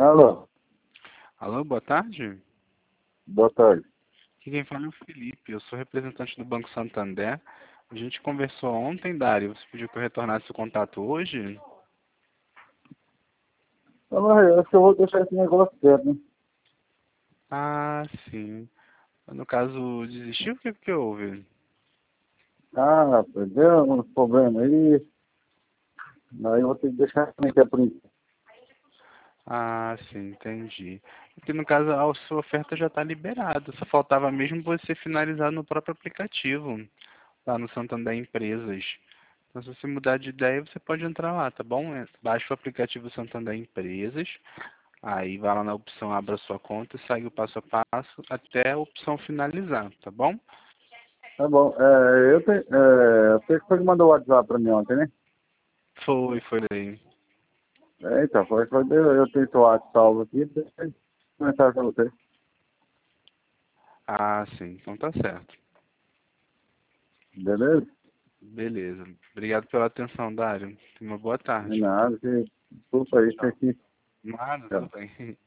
Alô, Alô, boa tarde. boa tarde. Aqui quem fala é o Felipe, eu sou representante do Banco Santander. A gente conversou ontem, Dário. Você pediu que eu retornasse o contato hoje? Eu acho que eu vou deixar esse negócio quieto, né? Ah, sim. No caso, desistiu? O que houve? Ah, rapaz, deu uns problemas aí. Aí eu vou ter que deixar também que é por isso. Ah, sim, entendi. Porque no caso, a sua oferta já está liberada. Só faltava mesmo você finalizar no próprio aplicativo, lá no Santander Empresas. Então, se você mudar de ideia, você pode entrar lá, tá bom? Baixa o aplicativo Santander Empresas. Aí vai lá na opção abra sua conta e segue o passo a passo até a opção finalizar, tá bom? Tá bom. Você que foi que mandou o WhatsApp pra mim ontem, né? Foi daí. Então, eu tenho seu WhatsApp salvo aqui. Deixa eu comentar pra você. Ah, sim, então tá certo. Beleza? Beleza. Obrigado pela atenção, Dário. Tenha uma boa De tarde. nada. Desculpa aí, isso Tchau. aqui. Nada, tudo Tchau. bem.